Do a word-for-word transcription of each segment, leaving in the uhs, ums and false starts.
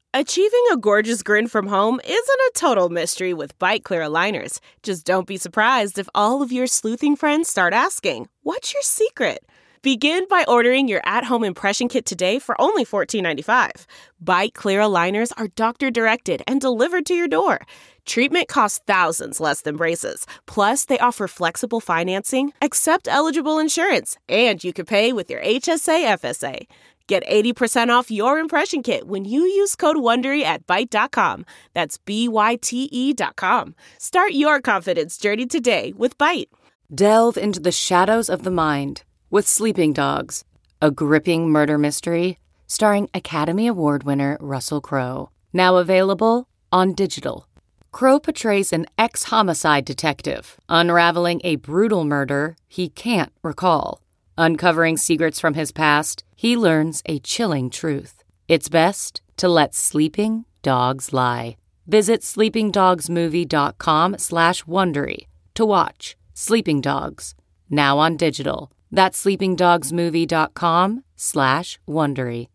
Achieving a gorgeous grin from home isn't a total mystery with Byte Clear aligners. Just don't be surprised if all of your sleuthing friends start asking, "What's your secret?" Begin by ordering your at-home impression kit today for only fourteen ninety-five. Byte Clear aligners are doctor-directed and delivered to your door. Treatment costs thousands less than braces. Plus, they offer flexible financing, accept eligible insurance, and you can pay with your H S A F S A. Get eighty percent off your impression kit when you use code WONDERY at Byte dot com. That's B Y T E dot com. Start your confidence journey today with Byte. Delve into the shadows of the mind with Sleeping Dogs, a gripping murder mystery starring Academy Award winner Russell Crowe. Now available on digital. Crowe portrays an ex-homicide detective unraveling a brutal murder he can't recall. Uncovering secrets from his past, he learns a chilling truth. It's best to let sleeping dogs lie. Visit sleepingdogsmovie.com slash Wondery to watch Sleeping Dogs, now on digital. That's sleepingdogsmovie.com slash Wondery.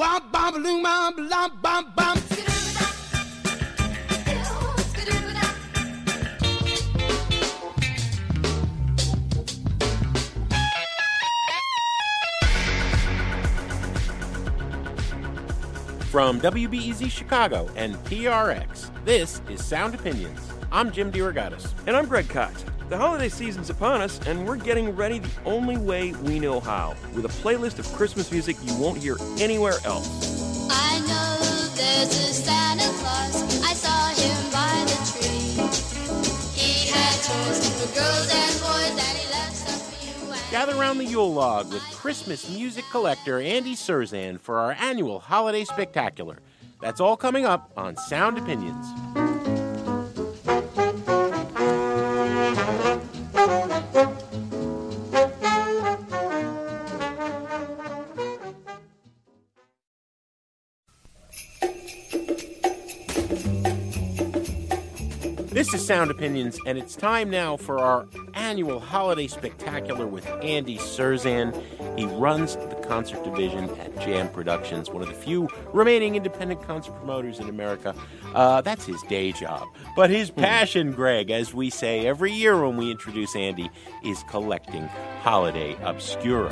From W B E Z Chicago and P R X, this is Sound Opinions. I'm Jim DeRogatis. And I'm Greg Kot. The holiday season's upon us, and we're getting ready the only way we know how, with a playlist of Christmas music you won't hear anywhere else. I know there's a Santa Claus. I saw him by the tree. He had toys for girls and boys, and he left some for you and Gather around the Yule log with Christmas music collector Andy Cirzan for our annual holiday spectacular. That's all coming up on Sound Opinions. This is Sound Opinions, and it's time now for our annual holiday spectacular with Andy Cirzan. He runs the concert division at Jam Productions, one of the few remaining independent concert promoters in America. Uh, that's his day job. But his passion, Greg, as we say every year when we introduce Andy, is collecting holiday obscura.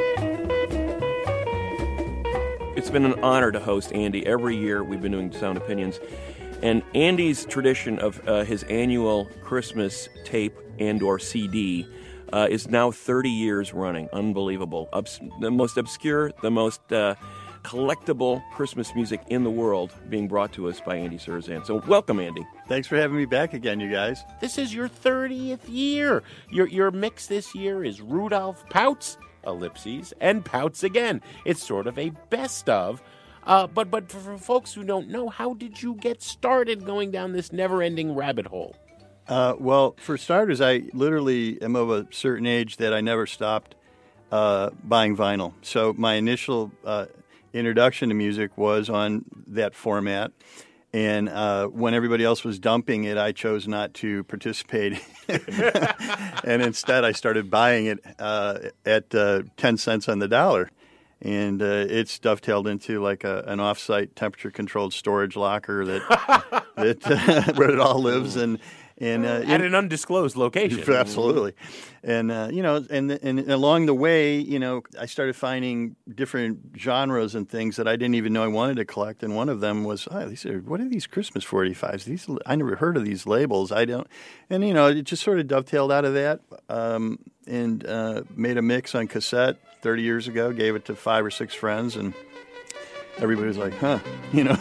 It's been an honor to host Andy every year. We've been doing Sound Opinions. And Andy's tradition of uh, his annual Christmas tape and or C D uh, is now thirty years running. Unbelievable. Obs- the most obscure, the most uh, collectible Christmas music in the world being brought to us by Andy Cirzan. So welcome, Andy. Thanks for having me back again, you guys. This is your thirtieth year. Your, your mix this year is Rudolph Pouts, Ellipses, and Pouts again. It's sort of a best of. Uh, but but for, for folks who don't know, how did you get started going down this never-ending rabbit hole? Uh, well, for starters, I literally am of a certain age that I never stopped uh, buying vinyl. So my initial uh, introduction to music was on that format. And uh, when everybody else was dumping it, I chose not to participate. And instead, I started buying it uh, at uh, ten cents on the dollar. And uh, it's dovetailed into like a, an off-site temperature-controlled storage locker that that uh, where it all lives, and and uh, at an undisclosed location. Absolutely, and uh, you know, and and along the way, you know, I started finding different genres and things that I didn't even know I wanted to collect. And one of them was, oh, these are what are these Christmas forty-fives? These I never heard of these labels. I don't, and you know, it just sort of dovetailed out of that, um, and uh, made a mix on cassette thirty years ago, gave it to five or six friends, and everybody was like, huh, you know.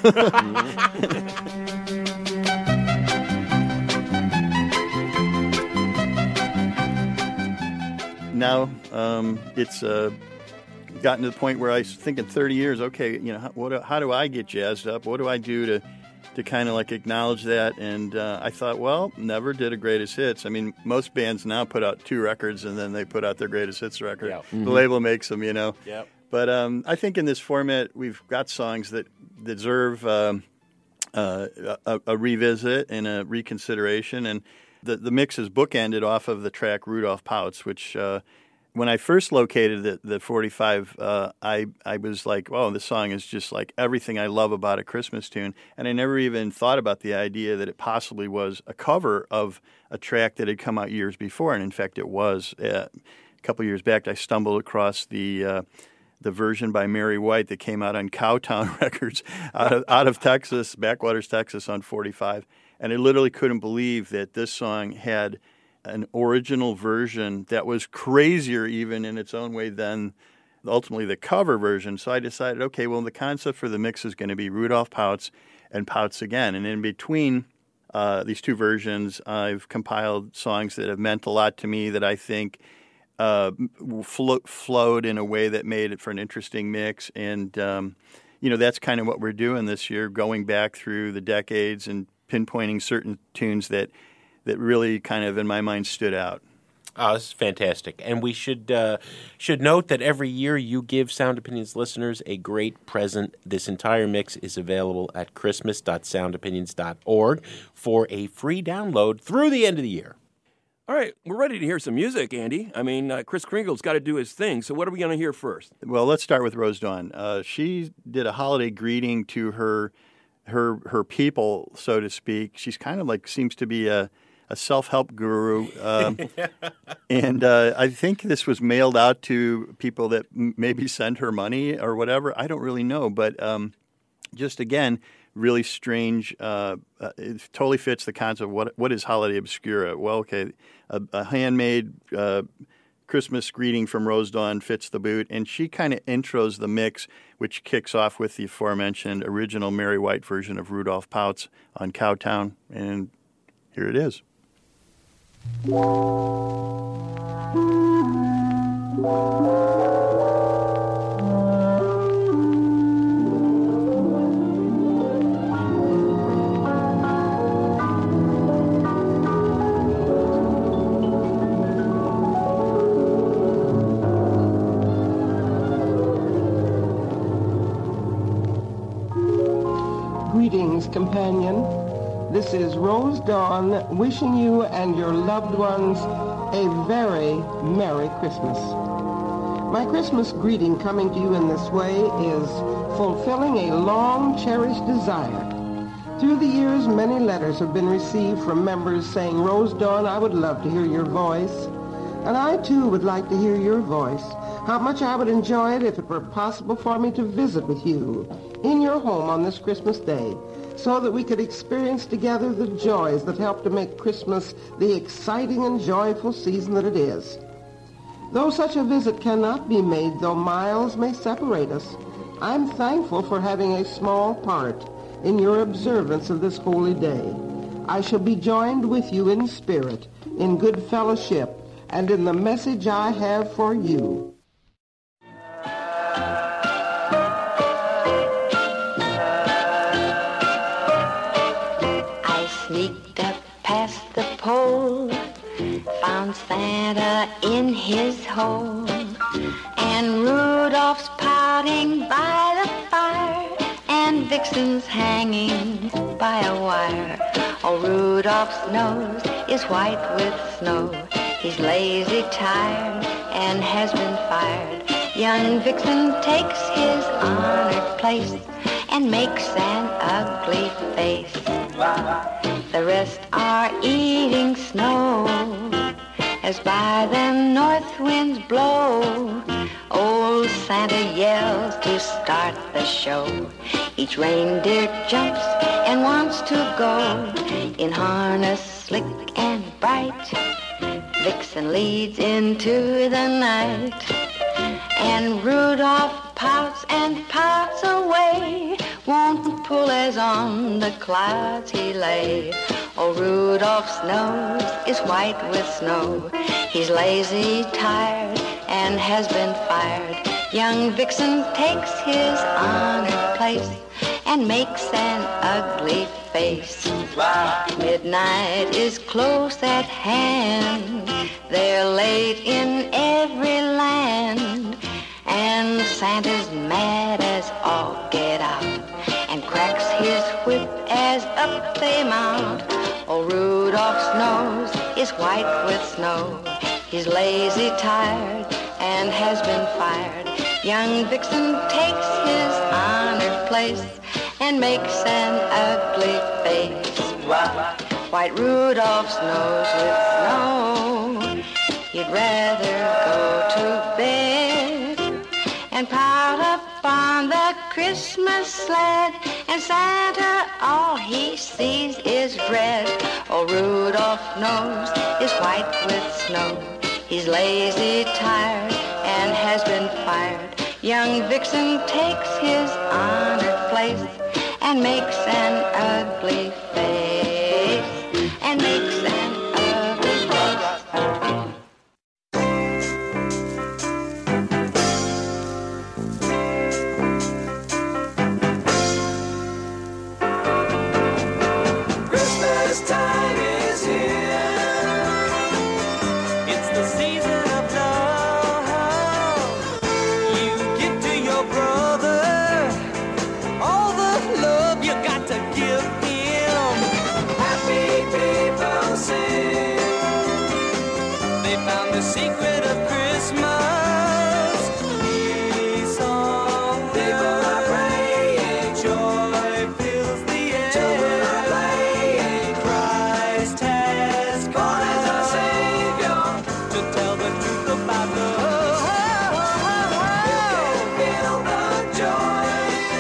Now um, it's uh, gotten to the point where I was thinking thirty years, okay, you know, how, what, how do I get jazzed up? What do I do to to kind of like acknowledge that? And uh, I thought, well, never did a greatest hits. I mean, most bands now put out two records and then they put out their greatest hits record. Yeah. Mm-hmm. The label makes them, you know. Yep. But um, I think in this format, we've got songs that deserve um, uh, a, a revisit and a reconsideration. And the, the mix is bookended off of the track Rudolph Pouts, which uh, when I first located the, the forty-five, uh, I I was like, "Oh, this song is just like everything I love about a Christmas tune," and I never even thought about the idea that it possibly was a cover of a track that had come out years before, and in fact, it was. Uh, a couple years back, I stumbled across the uh, the version by Mary White that came out on Cowtown Records out of out of Texas, Backwaters, Texas, on forty-five, and I literally couldn't believe that this song had an original version that was crazier even in its own way than ultimately the cover version. So I decided, okay, well, the concept for the mix is going to be Rudolph Pouts and Pouts Again. And in between uh, these two versions, I've compiled songs that have meant a lot to me that I think uh, flo- flowed in a way that made it for an interesting mix. And, um, you know, that's kind of what we're doing this year, going back through the decades and pinpointing certain tunes that that really kind of, in my mind, stood out. Oh, this is fantastic. And we should uh, should note that every year you give Sound Opinions listeners a great present. This entire mix is available at christmas dot sound opinions dot org for a free download through the end of the year. All right, we're ready to hear some music, Andy. I mean, uh, Kris Kringle's got to do his thing, so what are we going to hear first? Well, let's start with Rose Dawn. Uh, she did a holiday greeting to her her her people, so to speak. She's kind of like, seems to be a a self-help guru, um, and uh, I think this was mailed out to people that m- maybe send her money or whatever. I don't really know, but um, just again, really strange. Uh, uh, it totally fits the concept of what what is holiday obscura. Well, okay, a, a handmade uh, Christmas greeting from Rose Dawn fits the boot, and she kind of intros the mix, which kicks off with the aforementioned original Mary White version of Rudolph Pouts on Cowtown, and here it is. Greetings, companion. This is Rose Dawn wishing you and your loved ones a very Merry Christmas. My Christmas greeting coming to you in this way is fulfilling a long-cherished desire. Through the years, many letters have been received from members saying, Rose Dawn, I would love to hear your voice. And I, too, would like to hear your voice. How much I would enjoy it if it were possible for me to visit with you in your home on this Christmas day, so that we could experience together the joys that help to make Christmas the exciting and joyful season that it is. Though such a visit cannot be made, though miles may separate us, I'm thankful for having a small part in your observance of this holy day. I shall be joined with you in spirit, in good fellowship, and in the message I have for you. Sneaked up past the pole, found Santa in his hole, and Rudolph's pouting by the fire, and Vixen's hanging by a wire. Oh, Rudolph's nose is white with snow. He's lazy, tired, and has been fired. Young Vixen takes his honored place and makes an ugly face. The rest are eating snow as by the north winds blow. Old Santa yells to start the show. Each reindeer jumps and wants to go in harness slick and bright. Vixen leads into the night, and Rudolph pouts and pouts away, won't pull as on the clouds he lay. Oh, Rudolph's nose is white with snow. He's lazy, tired, and has been fired. Young Vixen takes his honored place and makes an ugly face. Midnight is close at hand. They're late in every land, and Santa's mad as all get out, and cracks his whip as up they mount. Oh, Rudolph's nose is white with snow. He's lazy, tired, and has been fired. Young Vixen takes his honored place and makes an ugly face. White Rudolph's nose with snow, he'd rather go to bed and pile up on the Christmas sled, and Santa, all he sees is red. Oh, Rudolph nose is white with snow. He's lazy, tired, and has been fired. Young Vixen takes his honored place and makes an ugly face, and makes an ugly face. Christmas time is here. It's the season of love. You give to your brother all the love you got to give him. Happy people sing. They found the secret of Christmas. These songs people are praying. Joy fills the air. Children are playing. Christ has come as our Savior to tell the truth about love. You can feel the joy.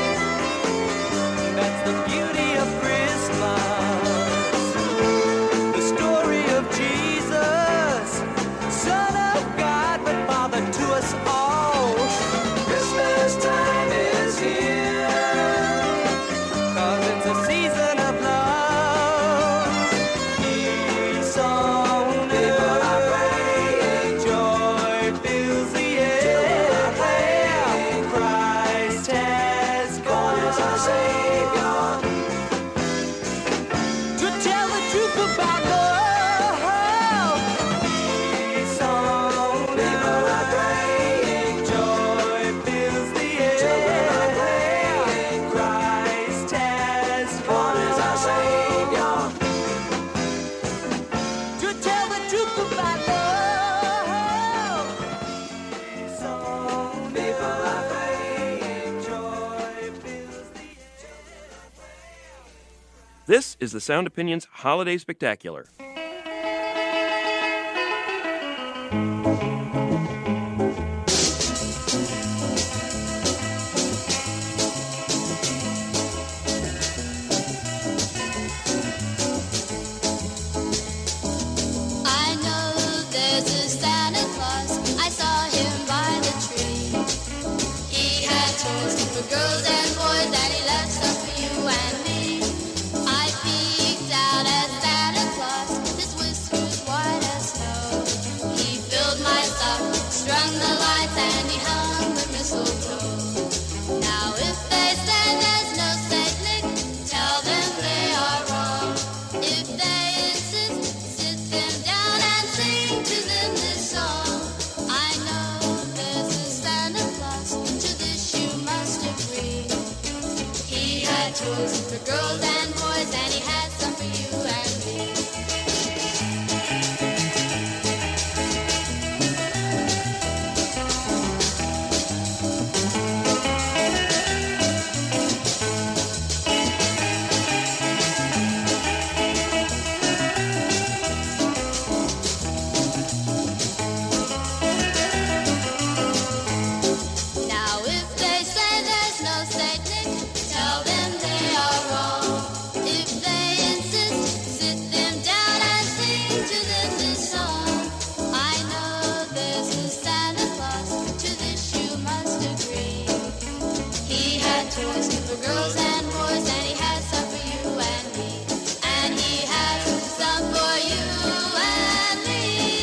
That's the beauty of Christmas. The story of Jesus, Son of God, but Father to us all. Christmas time is here, 'cause it's a season of love. Peace on earth, people are praying. Joy fills the air. Christ has come as our Savior to tell the truth about love. Peace on earth. People are praying. Joy fills the air. Christ has come as our Savior to tell the truth about love. Peace on people are praying. Joy fills the air. This is the Sound Opinions Holiday Spectacular. I know there's a Santa Claus. I saw him by the tree. He had toys for girls and boys, and he left some for you and me. I peeked out at Santa Claus, his whiskers white as snow. He filled my sock, strung the lights, and he hung the mistletoe. Now if they say there's no Saint Nick, tell them they are wrong. If they insist, sit them down and sing to them this song. I know there's a Santa Claus, to this you must agree. He had toys for girls and boys, and he had some for you and me. Now if they say there's no Saint Nick, tell them they are wrong. If they insist, sit them down and sing to them this song. I know there's a Santa Claus, to this you must agree. He had toys for girls and boys, and he had some for you and me. And he has some for you and me.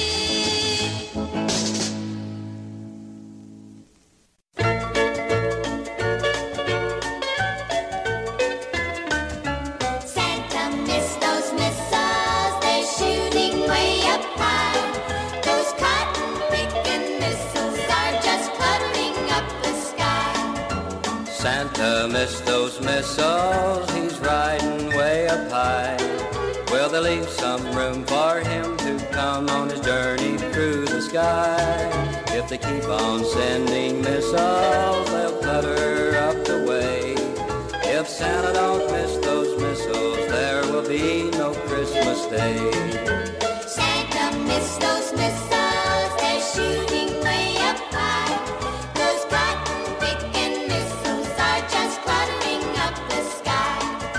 Santa missed those missiles, they're shooting way up high. Those cotton-picking missiles are just cluttering up the sky. Santa missed those missiles, he's riding way up high. Will they leave some room for him to come on his journey through the sky? If If they keep on sending missiles, they'll clutter up the way. If Santa don't miss those missiles, there will be no Christmas Day. Santa missed those missiles, they're shooting way up high. Those cotton-picking missiles are just cluttering up the sky.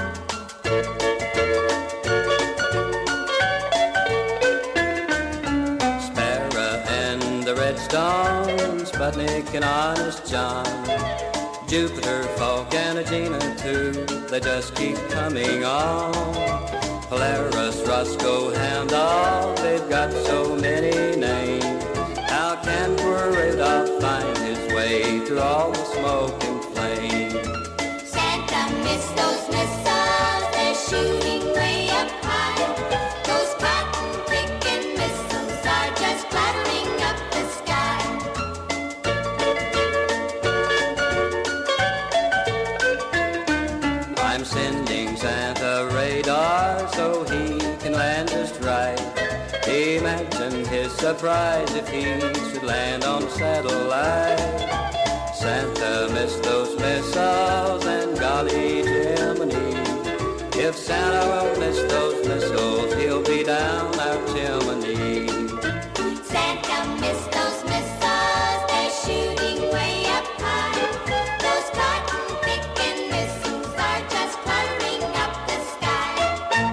Sparrow and the Red Stone, Sputnik and Honest John, Jupiter, Falk, and Agena too, they just keep coming on. Polaris, Roscoe, Handel, they've got so many names. How can poor Rudolph find his way through all the smoke and flame? Santa missed those missiles, they're shooting way up high. Those cotton-picking missiles are just clattering up the sky. I'm sending Santa radar so he can land just right. Imagine his surprise if he should land on satellite. Santa missed those missiles and golly Jiminy. If Santa won't miss those missiles, he'll be down our chimney. Santa missed those missiles, they're shooting way up high. Those cotton-picking missiles are just cluttering up the sky.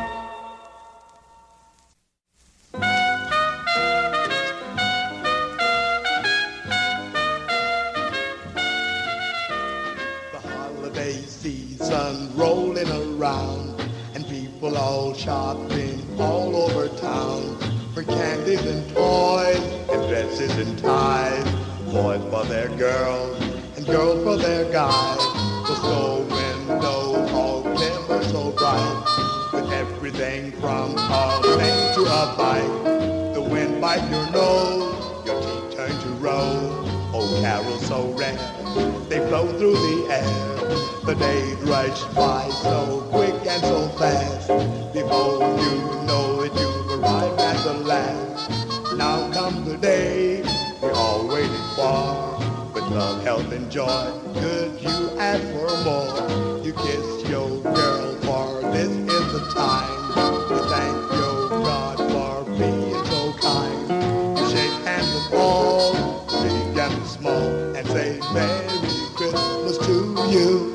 The holiday season rolling around, and people all shopping all over town for candies and toys and dresses and ties. Boys for their girls and girls for their guys. The store windows all glimmer so bright, with everything from a thing to a bite. The wind bites your nose, your teeth turn to rose. Oh, carols so rare, they flow through the air. The days rush by so quick and so fast. Before you know it, you've arrived at the last. Now comes the day we all waited for. With love, health, and joy, could you ask for more? You kiss your girl, for this is the time to thank your God for being so kind. You shake hands with all, big and small, and say Merry Christmas to you.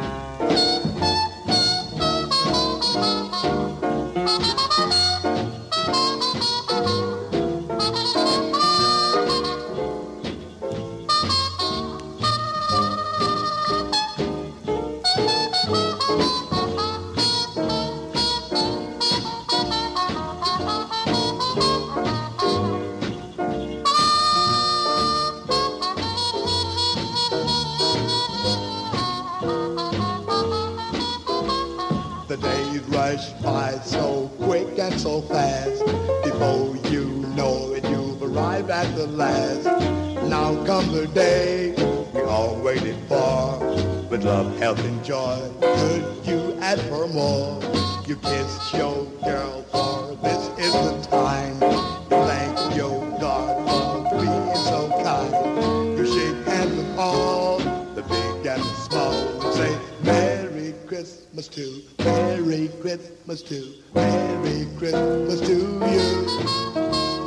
The days rush by so quick and so fast. Before you know it, you've arrived at the last. Now comes the day we all waited for. With love, health, and joy, could you ask for more? You kissed your girl, for this is the time to thank your God for being so kind. You shake hands with all, the big and the small, and say Merry Christmas to, Merry Christmas to, Merry Christmas to you.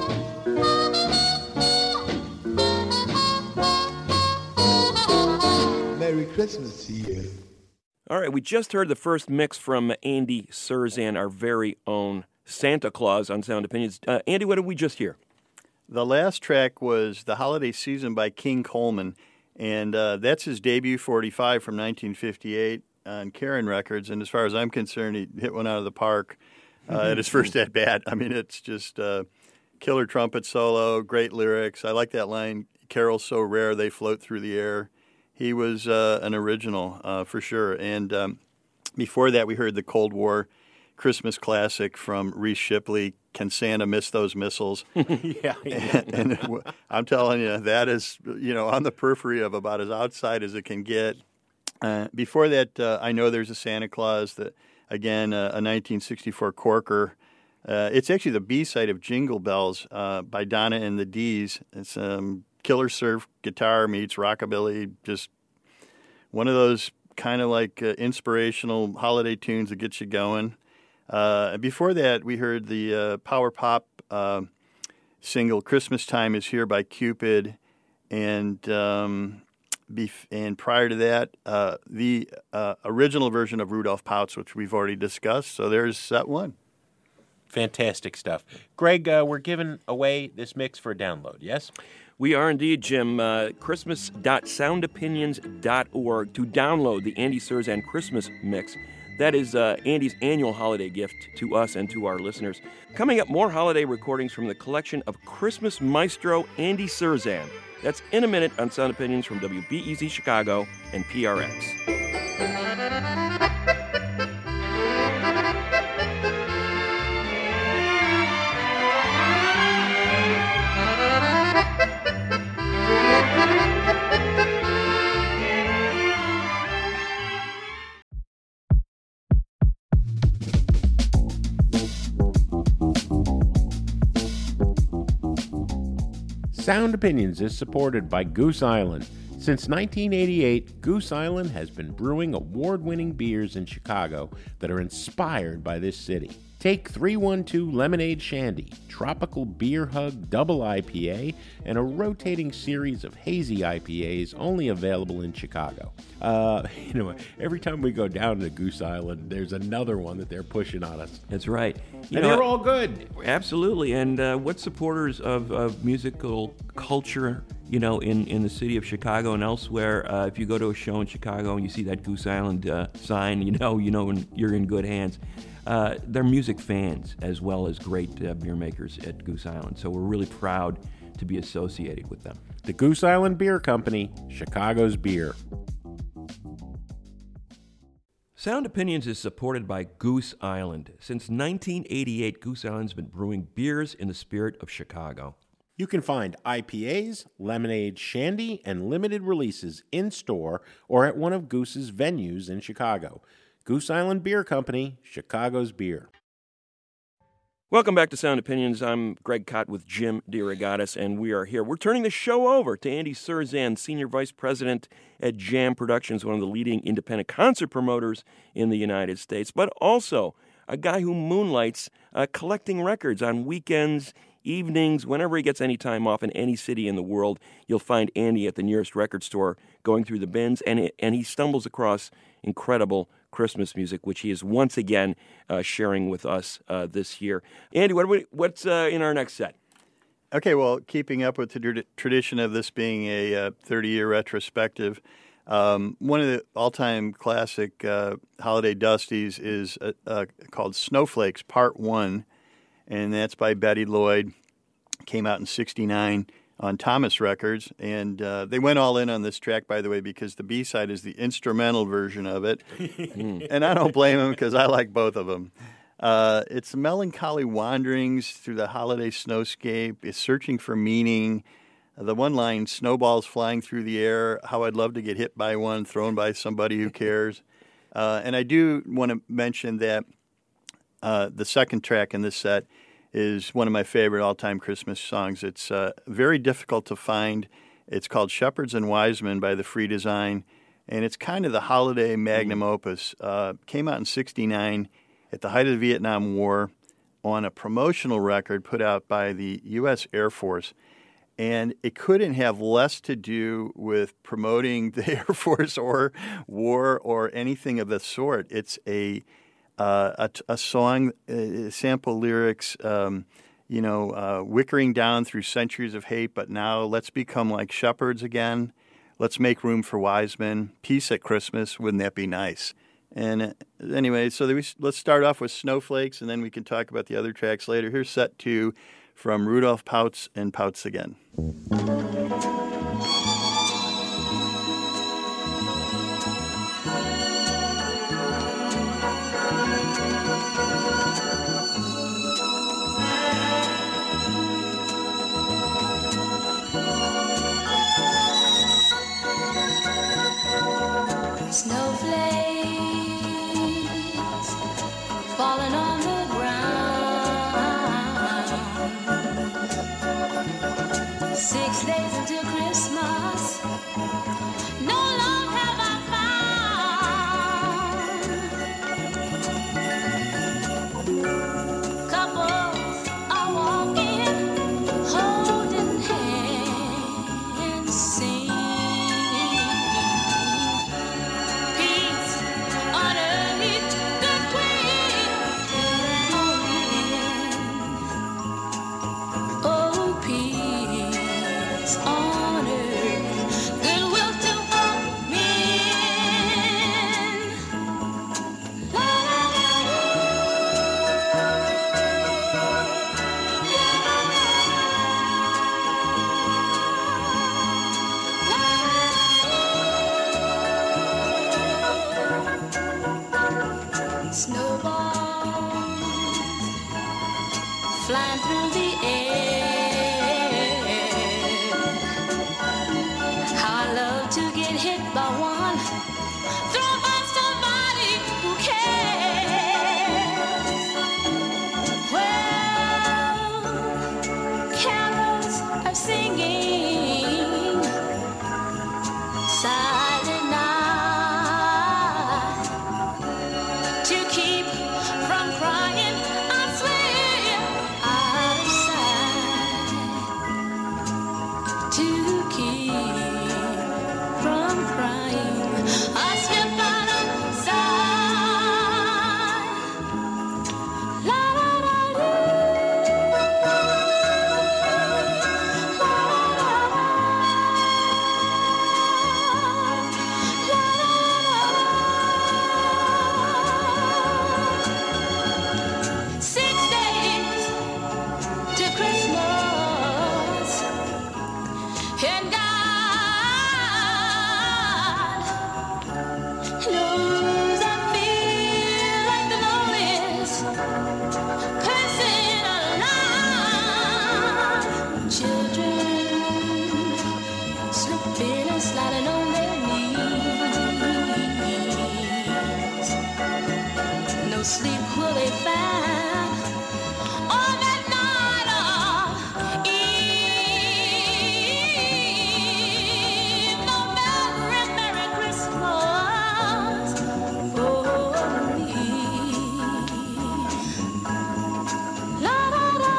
Merry Christmas to you. All right, we just heard the first mix from Andy Surzan, our very own Santa Claus on Sound Opinions. Uh, Andy, what did we just hear? The last track was The Holiday Season by King Coleman, and uh, that's his debut forty-five from nineteen fifty-eight on Karen Records, and as far as I'm concerned, he hit one out of the park uh, at his first at-bat. I mean, it's just uh, killer trumpet solo, great lyrics. I like that line, carols so rare they float through the air. He was uh, an original, uh, for sure. And um, before that, we heard the Cold War Christmas classic from Reese Shipley, Can Santa Miss Those Missiles? yeah. yeah. And, and I'm telling you, that is, you know, on the periphery of about as outside as it can get. Uh, before that, uh, I Know There's a Santa Claus, that, again, uh, a nineteen sixty-four corker. Uh, it's actually the B-side of Jingle Bells uh, by Donna and the D's. It's um, killer surf guitar meets rockabilly, just one of those kind of like uh, inspirational holiday tunes that gets you going. Uh, and before that, we heard the uh, power pop uh, single "Christmas Time Is Here" by Cupid, and um, bef- and prior to that, uh, the uh, original version of Rudolph Pouts, which we've already discussed. So there's set one. Fantastic stuff. Greg, uh, we're giving away this mix for a download, yes? We are indeed, Jim. Uh, Christmas dot sound opinions dot org to download the Andy Cirzan Christmas mix. That is uh, Andy's annual holiday gift to us and to our listeners. Coming up, more holiday recordings from the collection of Christmas maestro Andy Cirzan. That's in a minute on Sound Opinions from W B E Z Chicago and P R X. Sound Opinions is supported by Goose Island. Since nineteen eighty-eight, Goose Island has been brewing award-winning beers in Chicago that are inspired by this city. Take three one two Lemonade Shandy, Tropical Beer Hug Double I P A, and a rotating series of hazy I P As only available in Chicago. Uh, you know, every time we go down to Goose Island, there's another one that they're pushing on us. That's right. You and know, they're all good. Absolutely. And uh, what supporters of, of musical culture, you know, in, in the city of Chicago and elsewhere, uh, if you go to a show in Chicago and you see that Goose Island uh, sign, you know, you know you're in good hands. Uh, they're music fans as well as great uh, beer makers at Goose Island. So we're really proud to be associated with them. The Goose Island Beer Company, Chicago's beer. Sound Opinions is supported by Goose Island. Since nineteen eighty-eight, Goose Island's been brewing beers in the spirit of Chicago. You can find I P As, lemonade, shandy, and limited releases in-store or at one of Goose's venues in Chicago. Goose Island Beer Company, Chicago's beer. Welcome back to Sound Opinions. I'm Greg Kot with Jim DeRogatis, and we are here. We're turning the show over to Andy Cirzan, Senior Vice President at Jam Productions, one of the leading independent concert promoters in the United States, but also a guy who moonlights uh, collecting records on weekends, evenings, whenever he gets any time off in any city in the world. You'll find Andy at the nearest record store going through the bins, and, it, and he stumbles across incredible Christmas music, which he is once again uh, sharing with us uh, this year. Andy, what are we, what's uh, in our next set? Okay, well, keeping up with the tr- tradition of this being a uh, thirty-year retrospective, um, one of the all-time classic uh, holiday dusties is uh, uh, called Snowflakes Part one, and that's by Betty Lloyd. Came out in sixty-nine on Thomas Records, and uh, they went all in on this track, by the way, because the B-side is the instrumental version of it, and I don't blame them because I like both of them. Uh, it's melancholy wanderings through the holiday snowscape. It's searching for meaning. Uh, the one line, snowballs flying through the air, how I'd love to get hit by one, thrown by somebody who cares. Uh, and I do want to mention that uh, the second track in this set is one of my favorite all-time Christmas songs. It's uh, very difficult to find. It's called Shepherds and Wisemen by the Free Design, and it's kind of the holiday magnum opus. Uh, came out in sixty-nine at the height of the Vietnam War on a promotional record put out by the U S Air Force, and it couldn't have less to do with promoting the Air Force or war or anything of the sort. It's a Uh, a, a song, uh, sample lyrics, um, you know, uh, wickering down through centuries of hate, but now let's become like shepherds again. Let's make room for wise men. Peace at Christmas, wouldn't that be nice? And uh, anyway, so we, let's start off with Snowflakes, and then we can talk about the other tracks later. Here's set two from Rudolph Pouts and Pouts Again. Snowflakes falling on the ground. Six days until Christmas. snowballs flying through the air. How I love to get hit by one, thrown by somebody who cares. Well, carols are singing silent night to keep from crying. I swear out of sight to keep from crying. I step out of sight. La la la la. Six days to Christmas, and God knows I feel like the loneliest person alive. Children slipping and sliding on their knees. No sleep will they find on that night of Eve. No Merry, Merry Christmas for me. La da da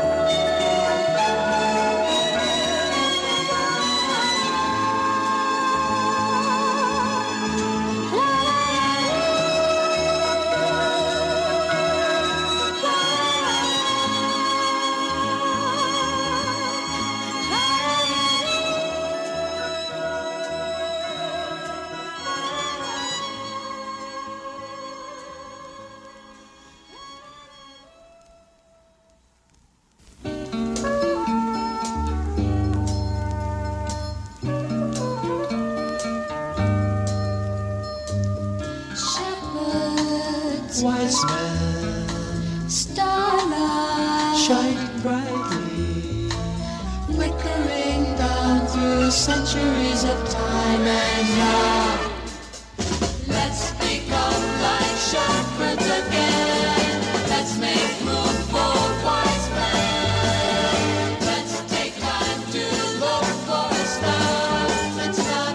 shepherds, Wise men starlight, shining brightly, flickering down through centuries of time, and now let's become like shepherds again. Let's make room for wise men. Let's take time to look for a star that's not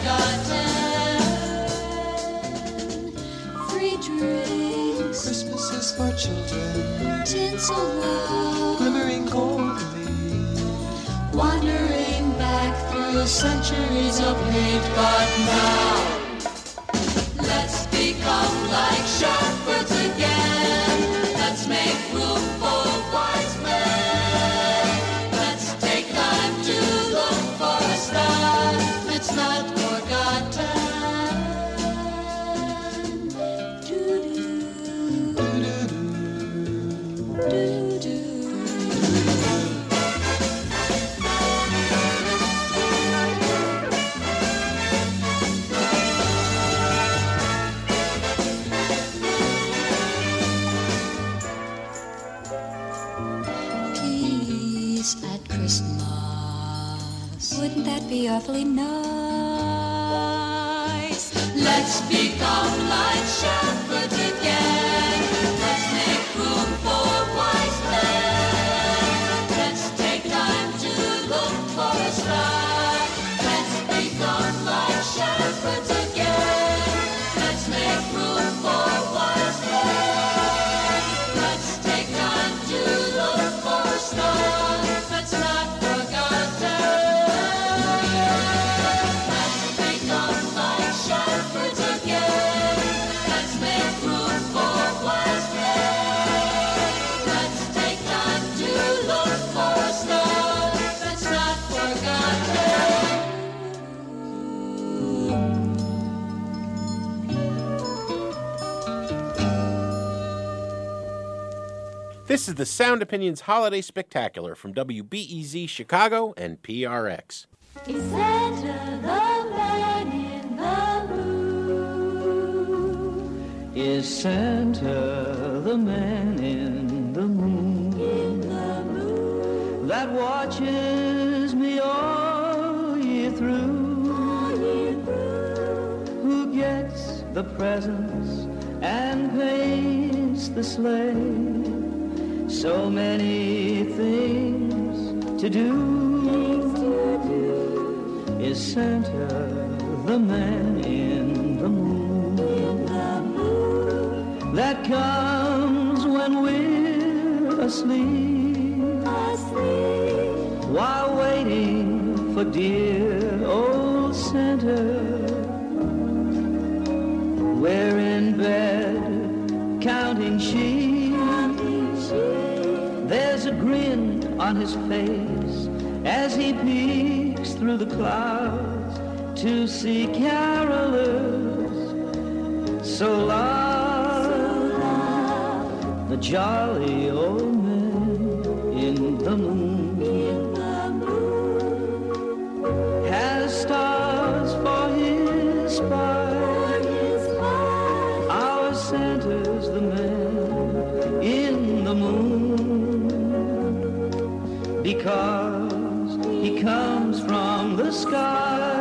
forgotten. Free drinks, Christmas is for children, tinsel love, glimmering goldly, wandering back through centuries of hate, but now let's become like shepherds again. Let's make room for wise men. Let's take time to look for a star that's not forgotten. Do-do, do-do. Peace at Christmas. Wouldn't that be awfully nice? Let's become like shepherds again. Let's make room for wise men. Let's take time to look for a star. Let's become like shepherds again. Let's make room for wise men. Let's take time to look for a star that's not forgotten. Let's become like shepherds again. Let's make room for wise men. Let's take time to look for a star that's not forgotten. This is the Sound Opinions Holiday Spectacular from W B E Z Chicago and P R X. Is Santa the man in the moon? is Santa, the man in the moon, in the moon. That watches me all year through, all year through. Who gets the presents and paints the sleigh. So many things to do, things to do. Is Santa, the man in the moon, in the moon. That comes when we're asleep, asleep. While waiting for dear old Santa. We're in bed counting sheep, counting sheep. There's a grin on his face as he peeks through the clouds to see carolers so loud, so loud. The jolly old man in the moon, in the moon. Has stars for his spire, for his spire. Our Santa's the man in the moon, because he comes from the sky.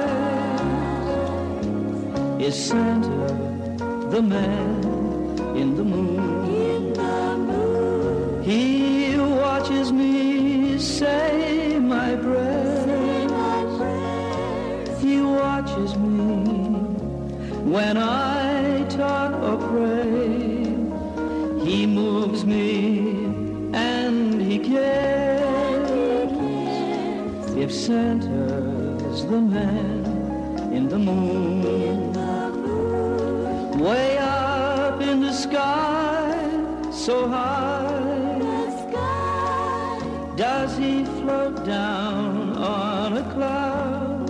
Is Santa the man in the moon? In the moon. He watches me say my prayers. Say my prayers. He watches me when I talk or pray. He moves me and he cares. If Santa's the man in the moon, in the moon. Way up in the sky, so high, the sky. Does he float down on a cloud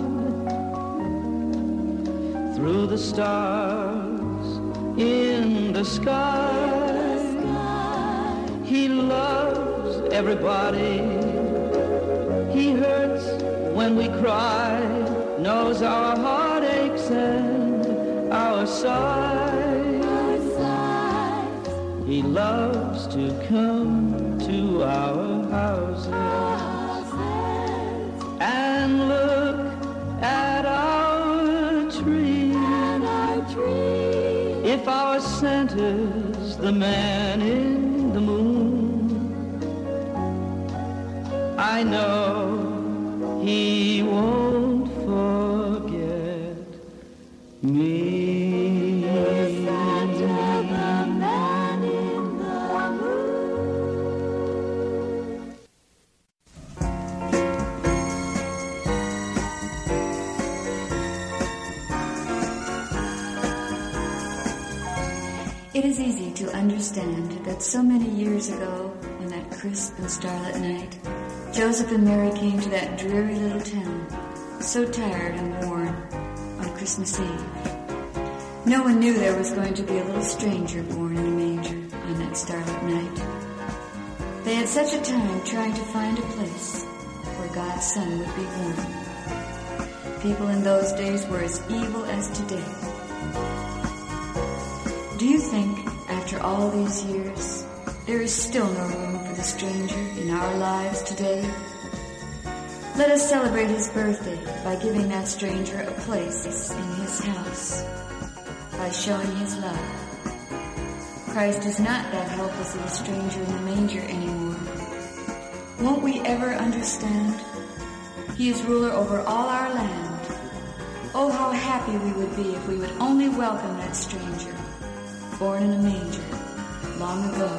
through the stars in the sky? The sky. He loves everybody. He hurts when we cry, knows our heartaches and our sighs. Our sighs. He loves to come to our houses, our houses. And look at our tree. At our tree. If our Santa's the man in the moon, I know he won't forget me. Santa, the man in the moon. It is easy to understand that so many years ago, on that crisp and starlit night, Joseph and Mary came to that dreary little town, so tired and worn, on Christmas Eve. No one knew there was going to be a little stranger born in a manger on that starlit night. They had such a time trying to find a place where God's Son would be born. People in those days were as evil as today. Do you think, after all these years, there is still no room for the stranger in our lives today? Let us celebrate his birthday by giving that stranger a place in his house, by showing his love. Christ is not that helpless little stranger in the manger anymore. Won't we ever understand? He is ruler over all our land. Oh, how happy we would be if we would only welcome that stranger, born in a manger long ago.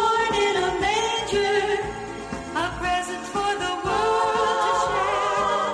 A present for the world to share.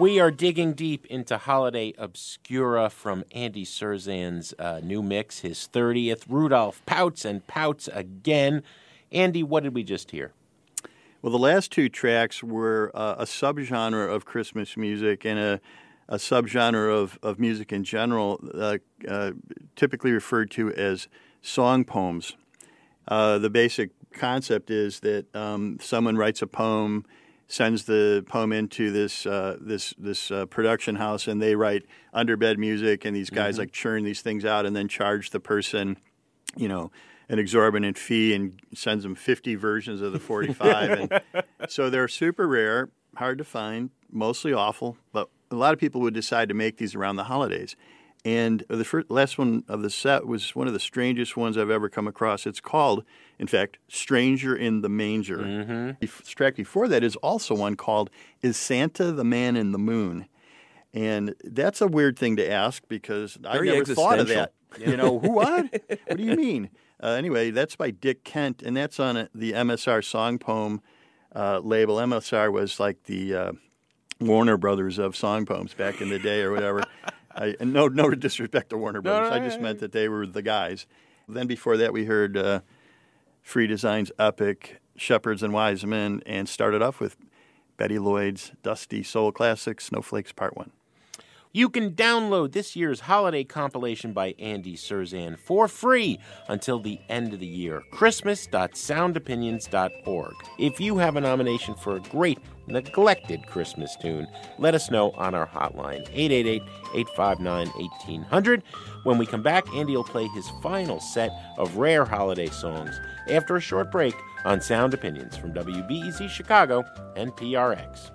We are digging deep into Holiday Obscura from Andy Surzan's uh, new mix, his thirtieth, Rudolph Pouts and Pouts Again. Andy, what did we just hear? Well, the last two tracks were uh, a subgenre of Christmas music and a, a subgenre of, of music in general, uh, uh, typically referred to as song poems. Uh, the basic concept is that um, someone writes a poem, sends the poem into this uh, this this uh, production house, and they write underbed music, and these guys mm-hmm. like churn these things out, and then charge the person, you know, an exorbitant fee, and sends them fifty versions of the forty-five. And so they're super rare, hard to find, mostly awful, but a lot of people would decide to make these around the holidays. And the first, last one of the set was one of the strangest ones I've ever come across. It's called, in fact, Stranger in the Manger. Mm-hmm. The track before that is also one called Is Santa the Man in the Moon? And that's a weird thing to ask because I never thought of that. Yeah. You know, who, what? What do you mean? Uh, anyway, that's by Dick Kent, and that's on a, the M S R Song Poem uh, label. M S R was like the uh, Warner Brothers of song poems back in the day or whatever. I, and no, no disrespect to Warner Brothers. No, no, I just meant that they were the guys. Then before that, we heard uh, Free Design's epic Shepherds and Wise Men, and started off with Betty Lloyd's Dusty Soul Classic, Snowflakes Part One. You can download this year's holiday compilation by Andy Surzan for free until the end of the year. Christmas dot sound opinions dot org. If you have a nomination for a great neglected Christmas tune, let us know on our hotline, eight eight eight, eight five nine, one eight zero zero. When we come back, Andy will play his final set of rare holiday songs after a short break on Sound Opinions from W B E Z Chicago and P R X.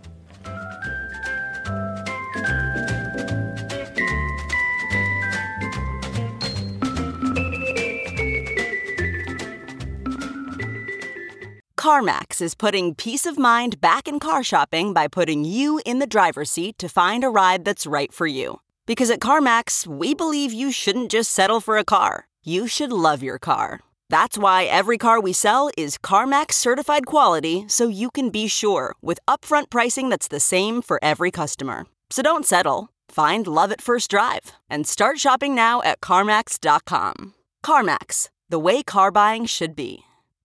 CarMax is putting peace of mind back in car shopping by putting you in the driver's seat to find a ride that's right for you. Because at CarMax, we believe you shouldn't just settle for a car. You should love your car. That's why every car we sell is CarMax certified quality, so you can be sure with upfront pricing that's the same for every customer. So don't settle. Find love at first drive and start shopping now at CarMax dot com. CarMax, the way car buying should be.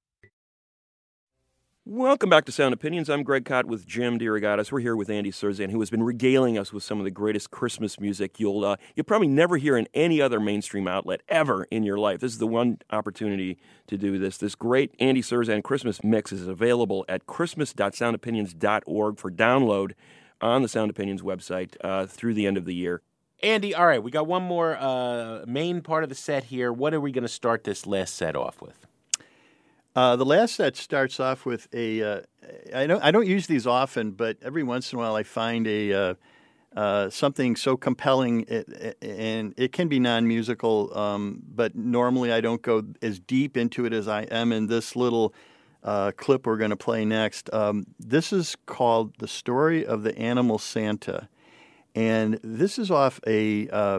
Welcome back to Sound Opinions. I'm Greg Kot with Jim DeRogatis. We're here with Andy Surzan, who has been regaling us with some of the greatest Christmas music you'll uh, you'll probably never hear in any other mainstream outlet ever in your life. This is the one opportunity to do this. This great Andy Surzan Christmas mix is available at Christmas dot sound opinions dot org for download on the Sound Opinions website uh, through the end of the year. Andy, all right, we got one more uh, main part of the set here. What are we going to start this last set off with? Uh, the last set starts off with a. Uh, I don't. I don't use these often, but every once in a while I find a uh, uh, something so compelling, it, it, and it can be non-musical. Um, but normally I don't go as deep into it as I am in this little uh, clip we're going to play next. Um, this is called "The Story of the Animal Santa," and this is off a uh,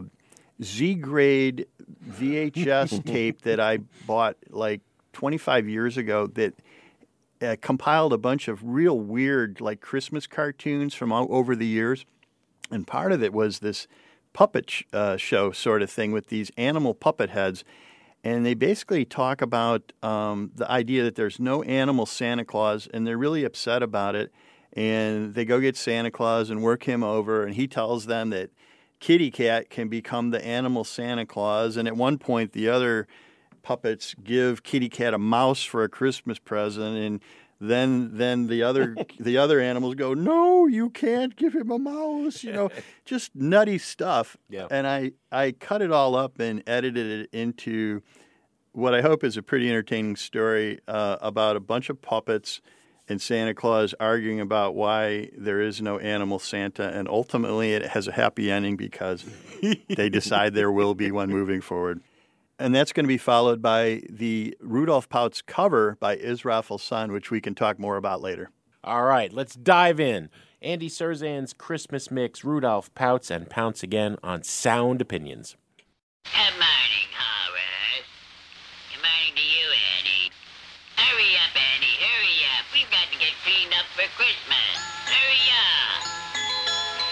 Z-grade V H S tape that I bought like twenty-five years ago that uh, compiled a bunch of real weird like Christmas cartoons from all over the years. And part of it was this puppet sh- uh, show sort of thing with these animal puppet heads. And they basically talk about um, the idea that there's no animal Santa Claus, and they're really upset about it. And they go get Santa Claus and work him over, and he tells them that Kitty Cat can become the animal Santa Claus. And at one point, the other puppets give Kitty Cat a mouse for a Christmas present, and then then the other the other animals go, no, you can't give him a mouse, you know, just nutty stuff. Yeah. And I, I cut it all up and edited it into what I hope is a pretty entertaining story uh, about a bunch of puppets and Santa Claus arguing about why there is no animal Santa, and ultimately it has a happy ending because they decide there will be one moving forward. And that's going to be followed by the Rudolph Pouts cover by Israfel Son, which we can talk more about later. All right, let's dive in. Andy Surzan's Christmas mix, Rudolph Pouts and Pounce Again on Sound Opinions. Good morning, Horace. Good morning to you, Andy. Hurry up, Andy, hurry up. We've got to get cleaned up for Christmas. Hurry up.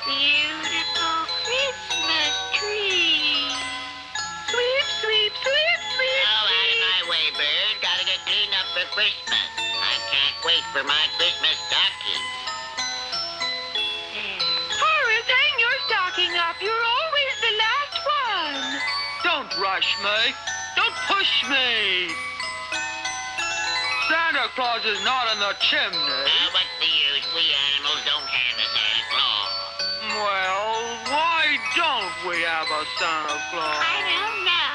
beautiful Christmas tree. Sweep, sweep, sweep, sweep. Oh, out of my way, bird. Gotta get cleaned up for Christmas. I can't wait for my Christmas stocking. Horace, hang your stocking up. You're always the last one. Don't rush me. Don't push me. Santa Claus is not in the chimney. Now, what's the use? We animals don't have a Santa Claus. Well, why don't we have a Santa Claus? I don't know.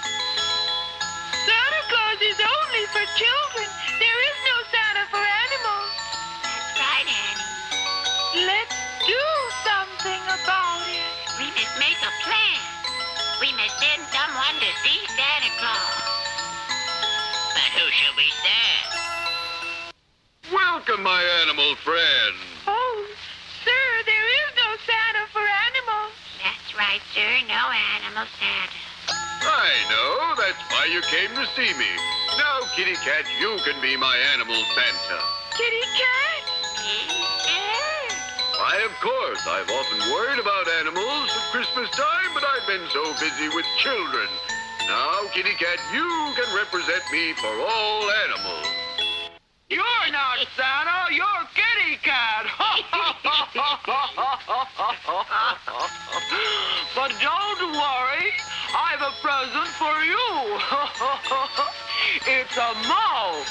Santa Claus is only for children. There is no Santa for animals. That's right, Annie. Let's do something about it. We must make a plan. We must send someone to see Santa Claus. But who shall we send? Welcome, my animal friend. Oh, sir, there is no Santa for animals. That's right, sir. No animal Santa. I know. That's why you came to see me. Now, Kitty Cat, you can be my animal Santa. Kitty Cat? Why, of course. I've often worried about animals at Christmas time, but I've been so busy with children. Now, Kitty Cat, you can represent me for all animals. You're not Santa, you're Kitty Cat. But don't worry, I've a present for you. It's a mouse.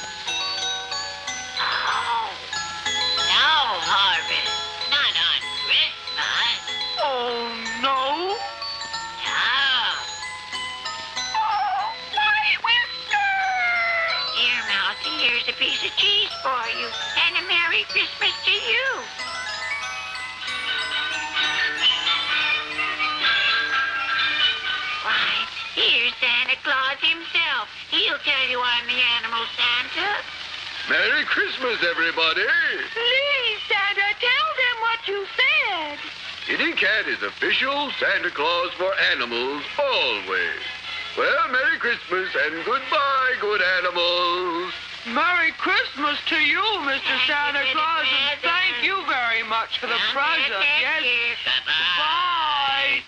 Oh, no, Harvest. Not on Christmas. Oh, no? No. Oh, my whiskers! Here, Mousy, here's a piece of cheese for you. And a Merry Christmas to you. Why, here's Santa Claus himself. He'll tell you I'm the animal Santa. Merry Christmas, everybody. Please, Santa, tell them what you said. Kitty Cat is official Santa Claus for animals always. Well, Merry Christmas and goodbye, good animals. Merry Christmas to you, Mister Santa Claus, and thank you very much for the present. Yes. Bye.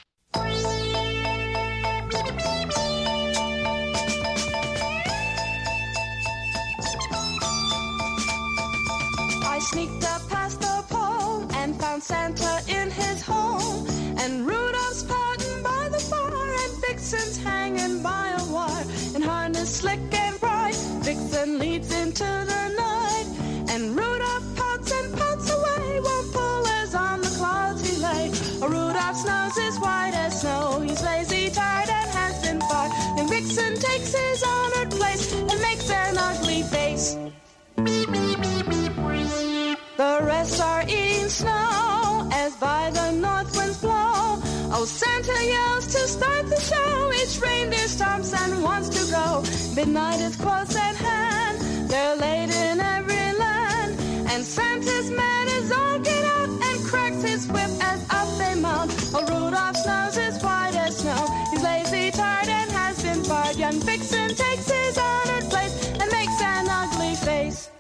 I sneaked up past the pole and found Santa in his home, and Rudolph's pouting by the fire, and Vixen's hanging by a wire, and harness slick and bright, Vixen leads into the night, and Rudolph pouts and pouts away, won't pull as on the clouds he lay. Oh, Rudolph's nose is white as snow, he's lazy, tired, and has been fired, and Vixen takes his honored place and makes an ugly face. The rest are eating snow as by the north winds blow. Oh, Santa yells to start the show. Each reindeer stomps and wants to go. Midnight is close at hand. They're late in every land. And Santa's man is all get out and cracks his whip as up they mount. Oh, Rudolph's nose is white as snow. He's lazy, tired, and has been fired. Young Vixen takes his honored place and makes an ugly face.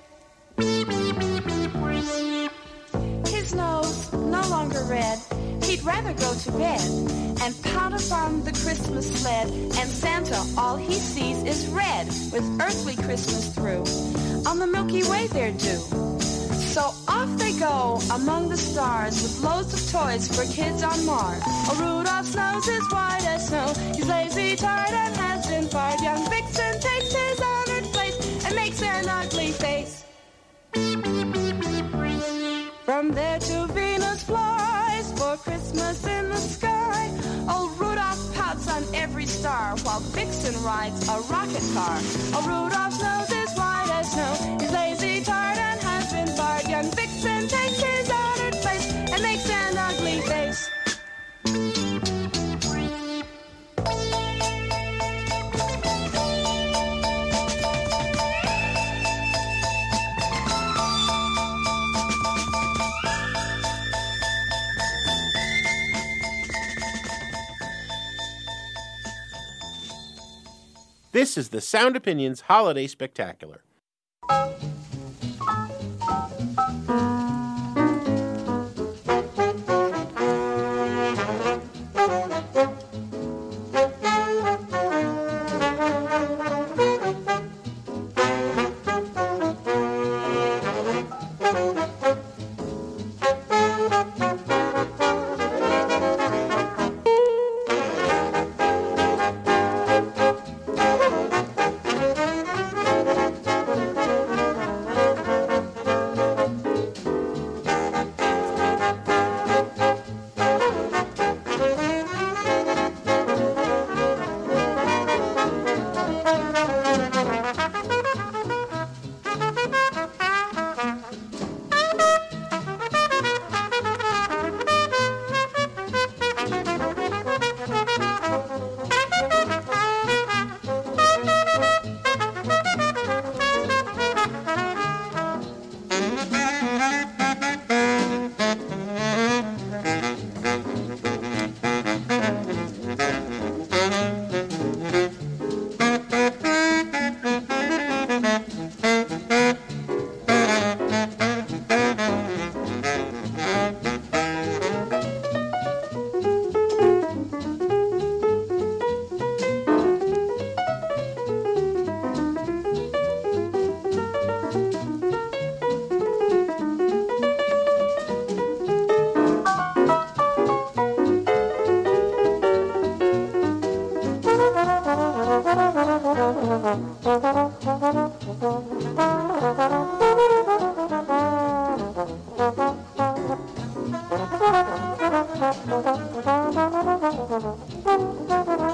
His nose, no longer red, he'd rather go to bed and pound upon the Christmas sled. And Santa, all he sees is red, with earthly Christmas through. On the Milky Way they're due. So off they go among the stars with loads of toys for kids on Mars. Oh, Rudolph's nose is white as snow. He's lazy, tired, and has been fired. Young Vixen takes his honored place and makes an ugly face. From there to Venus flies for Christmas in the sky. Old Rudolph pouts on every star while Vixen rides a rocket car. Oh, Rudolph's nose is white as snow. He's lazy, tired, and has been fired. Young Vixen takes his honored place and makes an ugly face. This is the Sound Opinions Holiday Spectacular.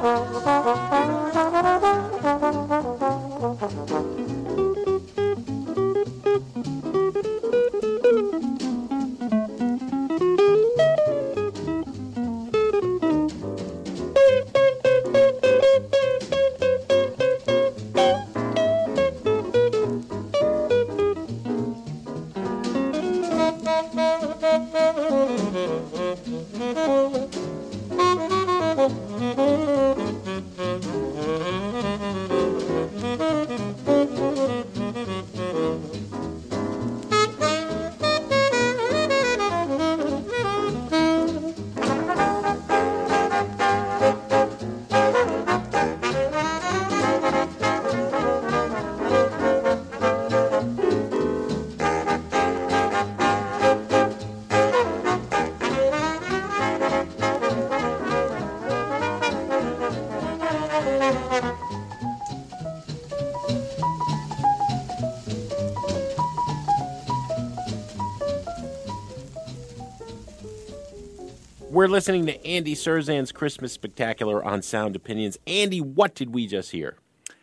We're listening to Andy Cirzan's Christmas Spectacular on Sound Opinions. Andy, what did we just hear?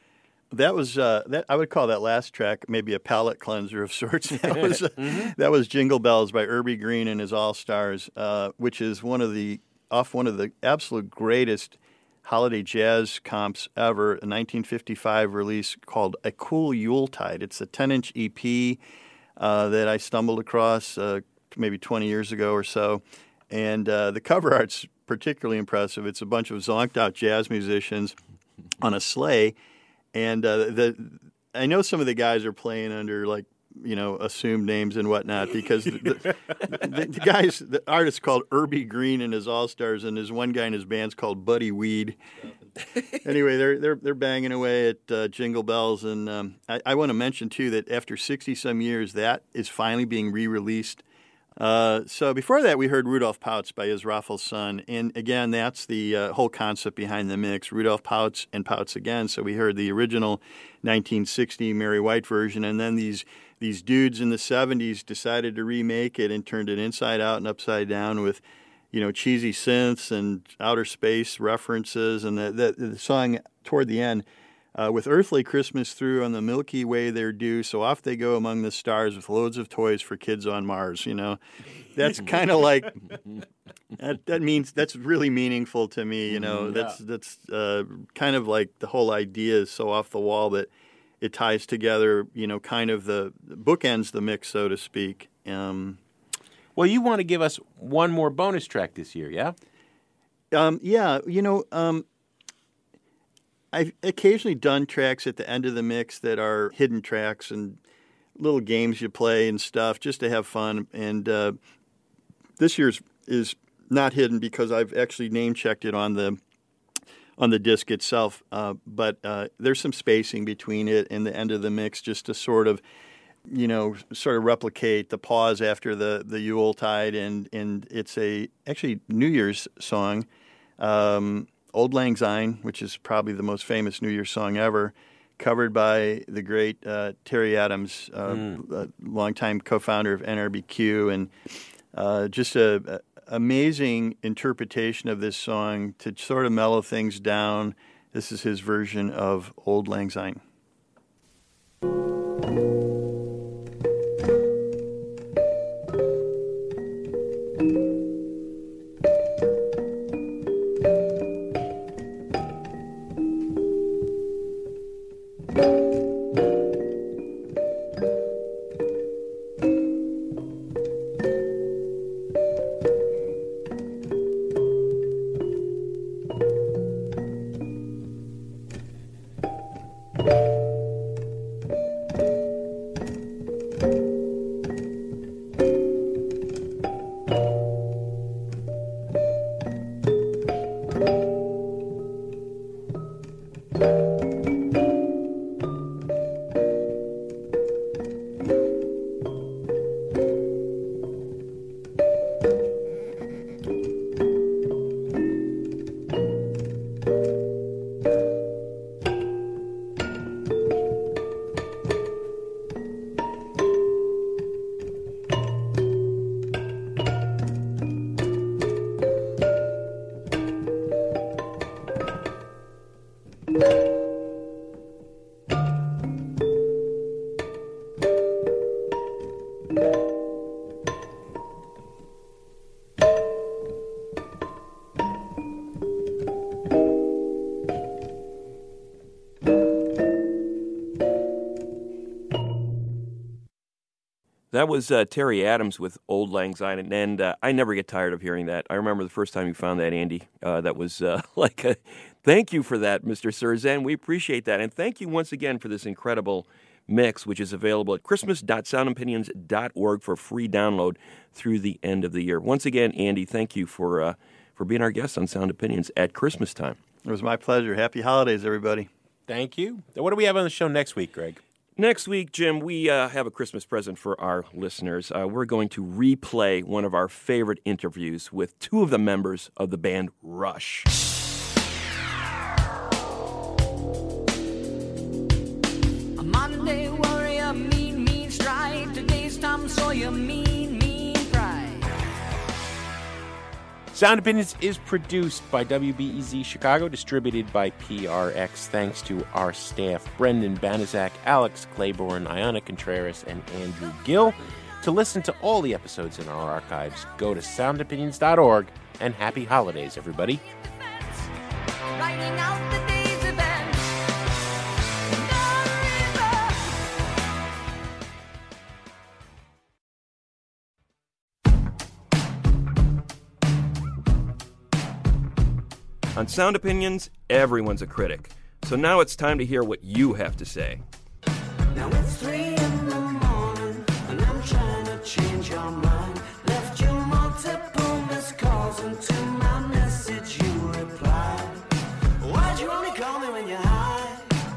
That was uh, that. I would call that last track maybe a palate cleanser of sorts. That was uh, mm-hmm. that was Jingle Bells by Urbie Green and his All Stars, uh, which is one of the off one of the absolute greatest holiday jazz comps ever. A nineteen fifty-five release called A Cool Yuletide. It's a ten-inch E P uh, that I stumbled across uh, maybe twenty years ago or so. And uh, the cover art's particularly impressive. It's a bunch of zonked-out jazz musicians on a sleigh. And uh, the I know some of the guys are playing under, like, you know, assumed names and whatnot because the, the, the, the guys, the artist's called Urbie Green and his All-Stars, and there's one guy in his band's called Buddy Weed. Anyway, they're they're they're banging away at uh, Jingle Bells, and um, I, I want to mention too that after sixty-some years, that is finally being re-released. Uh, so before that, we heard Rudolph Pouts by Israfel's Son, and again, that's the uh, whole concept behind the mix: Rudolph Pouts and Pouts again. So we heard the original nineteen sixty Mary White version, and then these these dudes in the seventies decided to remake it and turned it inside out and upside down with, you know, cheesy synths and outer space references, and the the, the song toward the end. Uh, with earthly Christmas through on the Milky Way they're due, so off they go among the stars with loads of toys for kids on Mars. You know, that's kind of like that. That means that's really meaningful to me. You know, Mm, that's that's uh, kind of like the whole idea is so off the wall that it ties together. You know, kind of the bookends the mix, so to speak. Um, well, you want to give us one more bonus track this year, yeah? Um, yeah, you know. Um, I've occasionally done tracks at the end of the mix that are hidden tracks and little games you play and stuff just to have fun. And uh, this year's is not hidden because I've actually name checked it on the on the disc itself. Uh, but uh, there's some spacing between it and the end of the mix just to sort of, you know, sort of replicate the pause after the the Yuletide. And and it's a actually New Year's song. Um, Old Lang Syne, which is probably the most famous New Year's song ever, covered by the great uh, Terry Adams, uh, mm. a longtime co-founder of N R B Q, and uh, just a, a amazing interpretation of this song to sort of mellow things down. This is his version of Old Lang Syne. That was uh, Terry Adams with Old Lang Syne, and uh, I never get tired of hearing that. I remember the first time you found that, Andy. Uh, that was uh, like a thank you for that, Mister Surzan. We appreciate that. And thank you once again for this incredible mix, which is available at christmas dot sound opinions dot org for free download through the end of the year. Once again, Andy, thank you for uh, for being our guest on Sound Opinions at Christmas time. It was my pleasure. Happy holidays, everybody. Thank you. What do we have on the show next week, Greg? Next week, Jim, we uh, have a Christmas present for our listeners. Uh, we're going to replay one of our favorite interviews with two of the members of the band Rush. A Monday warrior, mean, mean strike. Today's Tom Sawyer, mean, mean pride. Sound Opinions is produced by W B E Z Chicago, distributed by P R X. Thanks to our staff, Brendan Banaszak, Alex Claiborne, Ayana Contreras, and Andrew Gill. To listen to all the episodes in our archives, go to sound opinions dot org, and happy holidays, everybody. Writing out the day's events. On Sound Opinions, everyone's a critic. So now it's time to hear what you have to say. Now it's three in the morning, and I'm trying to change your mind. Left you multiple missed calls, and to my message you replied. Why'd you only call me when you're high?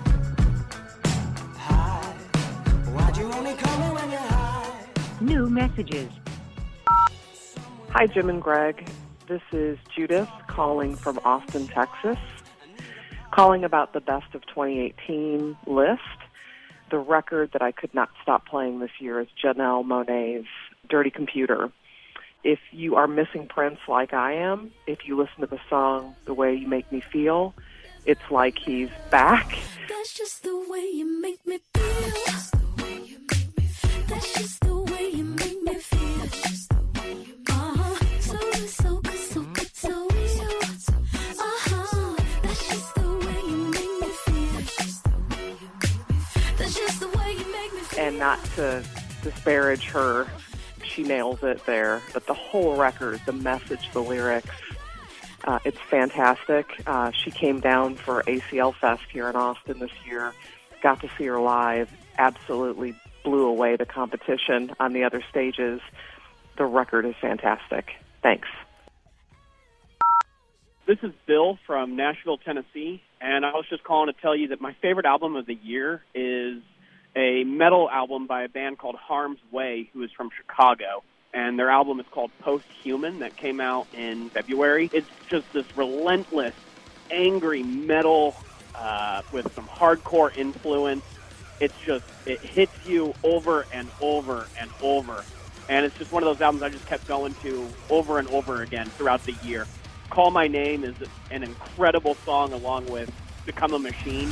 High. Why'd you only call me when you're high? New messages. Hi, Jim and Greg. This is Judith calling from Austin, Texas, calling about the Best of twenty eighteen list. The record that I could not stop playing this year is Janelle Monáe's Dirty Computer. If you are missing Prince like I am, if you listen to the song The Way You Make Me Feel, it's like he's back. That's just the way you make me feel. That's the way you make me feel. That's just the way you make me feel. That's just the way you make me feel. Uh-huh. So good, so good, so good, so you. Uh-huh. That's just the way you make me feel. That's just the way you make me feel. That's just the way you make me feel. And not to disparage her, she nails it there. But the whole record, the message, the lyrics, uh, it's fantastic. Uh, she came down for A C L Fest here in Austin this year. Got to see her live. Absolutely blew away the competition on the other stages. The record is fantastic. Thanks. This is Bill from Nashville, Tennessee, and I was just calling to tell you that my favorite album of the year is a metal album by a band called Harm's Way, who is from Chicago, and their album is called Post-Human that came out in February. It's just this relentless, angry metal uh, with some hardcore influence. It's just, it hits you over and over and over, and it's just one of those albums I just kept going to over and over again throughout the year. Call My Name is an incredible song along with Become a Machine.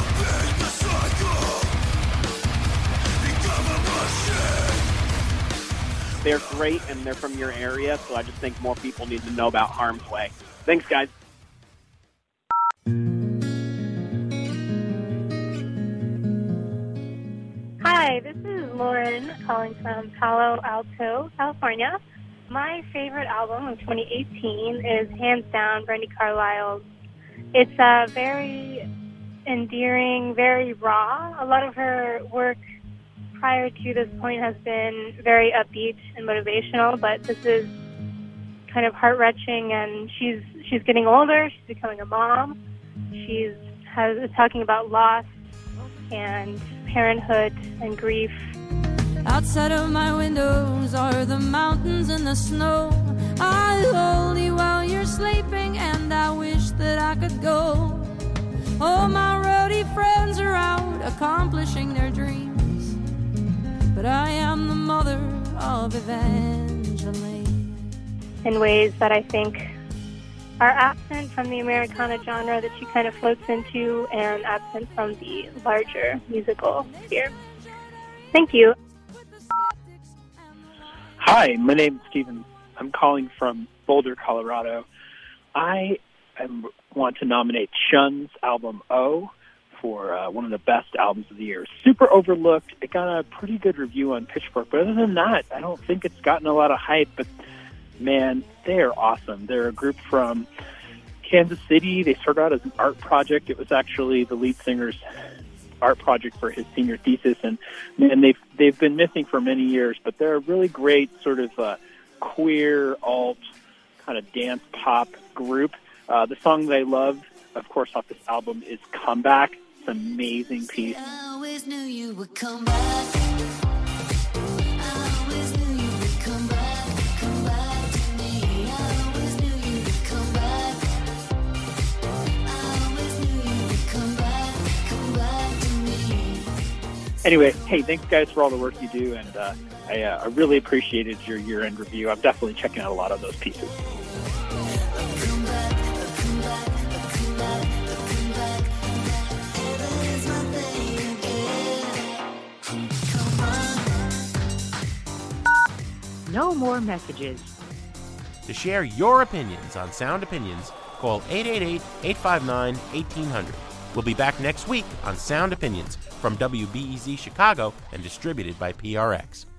They're great, and they're from your area, so I just think more people need to know about Harm's Way. Thanks, guys. Hi, this is Lauren calling from Palo Alto, California. My favorite album of twenty eighteen is hands down Brandi Carlile's. It's uh, very endearing, very raw. A lot of her work prior to this point has been very upbeat and motivational, but this is kind of heart-wrenching, and she's she's getting older. She's becoming a mom. She's has, is talking about loss and parenthood and grief. Outside of my windows are the mountains and the snow. I hold you while you're sleeping, and I wish that I could go. Oh, my roadie friends are out accomplishing their dreams, but I am the mother of Evangeline. In ways that I think are absent from the Americana genre that she kind of floats into, and absent from the larger musical sphere. Thank you. Hi, my name's Steven. I'm calling from Boulder, Colorado. I am, want to nominate Shun's album O for uh, one of the best albums of the year. Super overlooked. It got a pretty good review on Pitchfork, but other than that, I don't think it's gotten a lot of hype. But man, they are awesome. They're a group from Kansas City. They started out as an art project. It was actually the lead singer's art project for his senior thesis, and man, they've they've been missing for many years. But they're a really great sort of uh, queer alt kind of dance pop group. Uh, the song that I love, of course, off this album is "Comeback." It's an amazing piece. I always knew you would come back. I always knew you would come back, come back to me. I always knew you would come back. I always knew you would come back, come back to me. Anyway, hey, thanks guys for all the work you do, and uh, I, uh, I really appreciated your year-end review. I'm definitely checking out a lot of those pieces. No more messages. To share your opinions on Sound Opinions, call eight eight eight, eight five nine, one eight hundred. We'll be back next week on Sound Opinions from W B E Z Chicago and distributed by P R X.